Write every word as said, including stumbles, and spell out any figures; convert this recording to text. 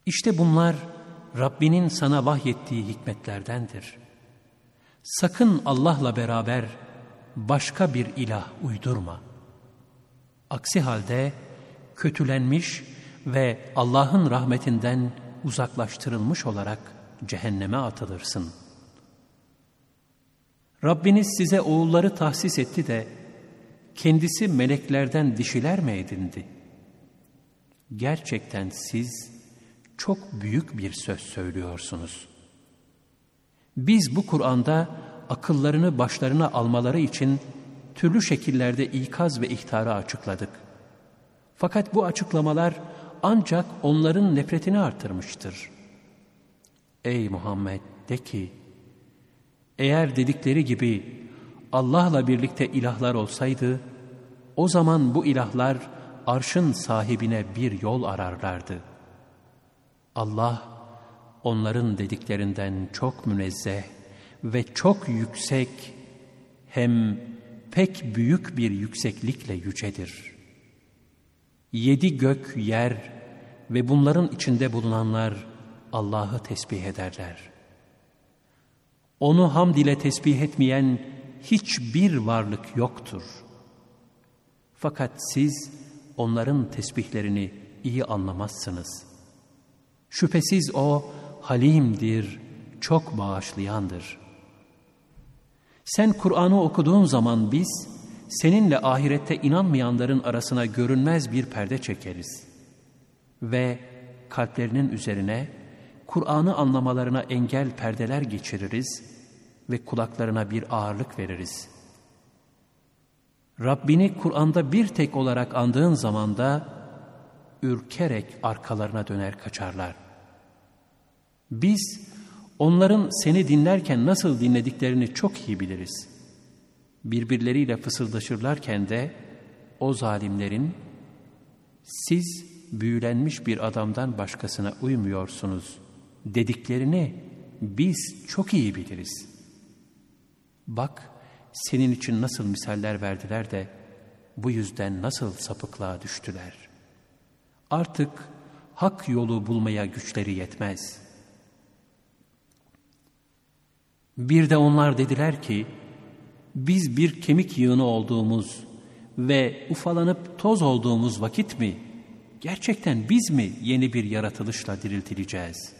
İşte bunlar Rabbinin sana vahyettiği hikmetlerdendir. Sakın Allah'la beraber başka bir ilah uydurma. Aksi halde kötülenmiş ve Allah'ın rahmetinden uzaklaştırılmış olarak cehenneme atılırsın. Rabbiniz size oğulları tahsis etti de kendisi meleklerden dişiler mi edindi? Gerçekten siz çok büyük bir söz söylüyorsunuz. Biz bu Kur'an'da akıllarını başlarına almaları için türlü şekillerde ikaz ve ihtarı açıkladık. Fakat bu açıklamalar ancak onların nefretini artırmıştır. Ey Muhammed, de ki, eğer dedikleri gibi Allah'la birlikte ilahlar olsaydı, o zaman bu ilahlar arşın sahibine bir yol ararlardı. Allah, onların dediklerinden çok münezzeh ve çok yüksek, hem pek büyük bir yükseklikle yücedir. Yedi gök, yer ve bunların içinde bulunanlar Allah'ı tesbih ederler. Onu hamd ile tesbih etmeyen hiçbir varlık yoktur. Fakat siz onların tesbihlerini iyi anlamazsınız. Şüphesiz O halimdir, çok bağışlayandır. Sen Kur'an'ı okuduğun zaman biz seninle ahirette inanmayanların arasına görünmez bir perde çekeriz. Ve kalplerinin üzerine Kur'an'ı anlamalarına engel perdeler geçiririz ve kulaklarına bir ağırlık veririz. Rabbini Kur'an'da bir tek olarak andığın zaman da ürkerek arkalarına döner kaçarlar. Biz onların seni dinlerken nasıl dinlediklerini çok iyi biliriz. Birbirleriyle fısıldaşırlarken de o zalimlerin siz büyülenmiş bir adamdan başkasına uymuyorsunuz dediklerini biz çok iyi biliriz. Bak senin için nasıl misaller verdiler de bu yüzden nasıl sapıklığa düştüler. Artık hak yolu bulmaya güçleri yetmez. Bir de onlar dediler ki, biz bir kemik yığını olduğumuz ve ufalanıp toz olduğumuz vakit mi, gerçekten biz mi yeni bir yaratılışla diriltileceğiz?